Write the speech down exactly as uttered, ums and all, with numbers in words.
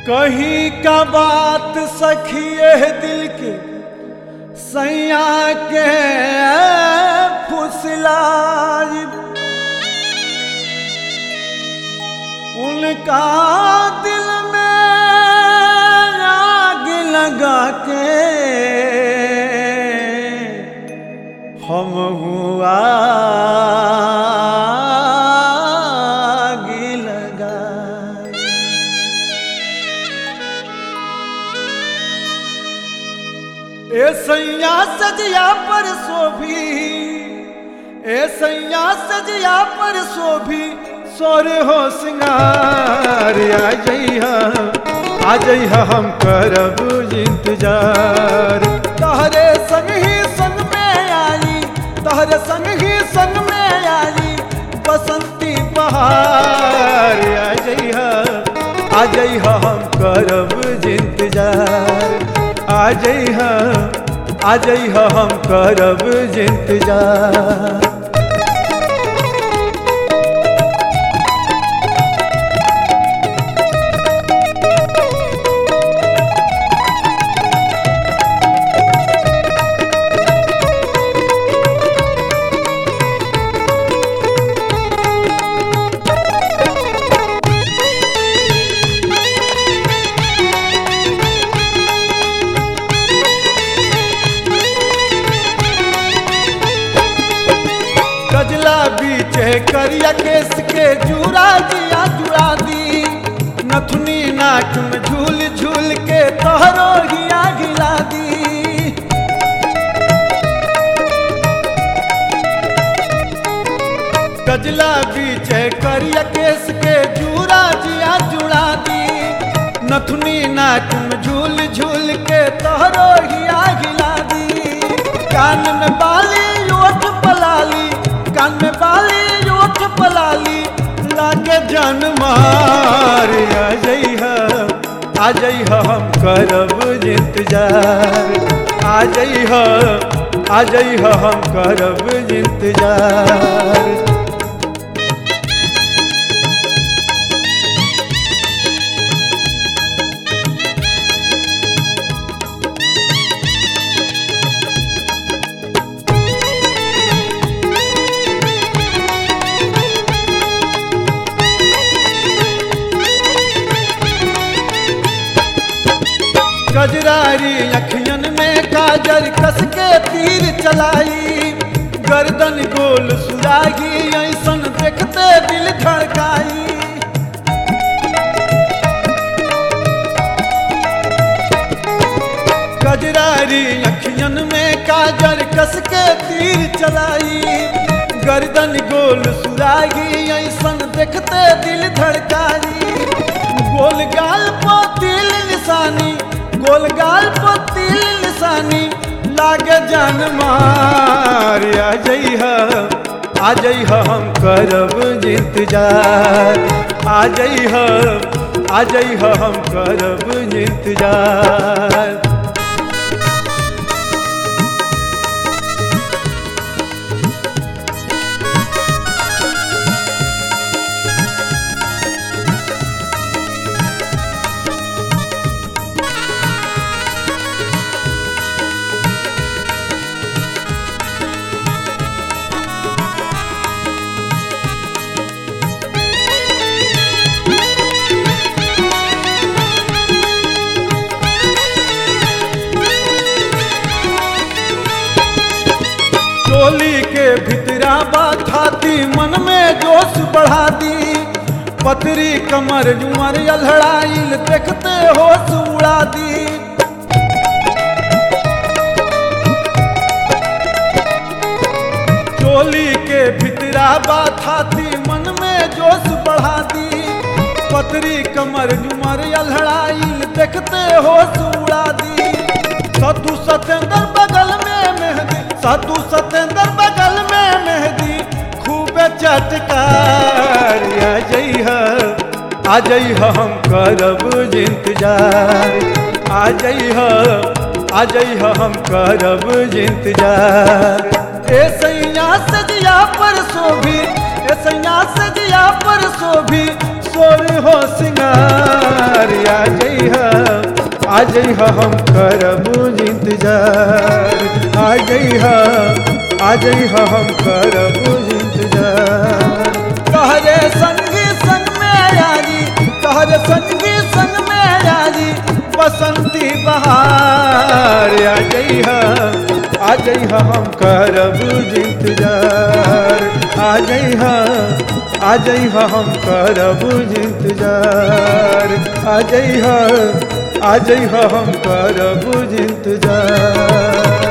कहीं का बात सखिए दिल के सैया के फुसलाई उनका दिल में आग लगा के हम हुआ ए सैया सजिया पर शोभी ए सैया सजिया पर शोभी सोरे हो सिंगार आ जइहा आ जइहा हम करब इंतजार तहरे संग ही संग में आई तहरे संग ही संग में आई बसंती बहार आ जइहा आ जइहा हम करब इंतजार आ जइहा आ जइहा हम करब इंतजार गजला बीचे करिया केस के जुड़ा दिया जुड़ा दी नथुनी नाक में झूल झूल के तोहरो हिया गिला दी गजला बीचे करिया केस के जुड़ा दिया जुड़ा दी नथुनी नाक में झूल झूल के तोहरो हिया गिला दी कान में बाली ओठ पलाली कान में बाली ओठ पलाली लागे जान मार आ जइहा आ जइहा हम करब इंतजार आ जइहा आ जइहा हम करब इंतजार गजरारी अखियन में काजर कस के तीर चलाई गर्दन गोल सुरागी ऐसन देखते दिल धड़काई गजरारी अखियन में काजर कस के तीर चलाई गर्दन गोल सुरागी ऐसन देखते दिल धड़काई गोल गाल पर तिल निशानी गोल गाल पर तिल निशानी लागे जान मार आ जइहा आ जइहा हम करब इंतजार आ जइहा आ जइहा हम करब इंतजार चोली के भितरा बाथाती मन में जोश बढ़ा दी पतरी कमर जुमर अलहड़ाइल देखते होश उड़ा दी चोली के भितरा बाथाती मन में जोश बढ़ा दी पतरी कमर जुमर अलहड़ाइल देखते होश उड़ा दी सतु सतेंद्र बगल में मेहदी साधु सतेंद्र बगल में मेहदी खूब चटकार आ जइहा आ जइहा हम करब इंतजार आ जइहा आ जइहा हम करब इंतजार ए सैया सजिया पर शोभी ए सैया सजिया पर शोभी सोर हो सिंगार आ जइहा आ जइहा हम करब इंतजार आ जइहा आ जइहा हम करब इंतजार तोहरे संगी संग में आजी तोहरे संगी संग में आजी बसंती बहार आ जइहा आ जइहा हम करब इंतजार आ जइहा आ जइहा हम करब इंतजार आ जइहा आ जइहा हम करब इंतजार।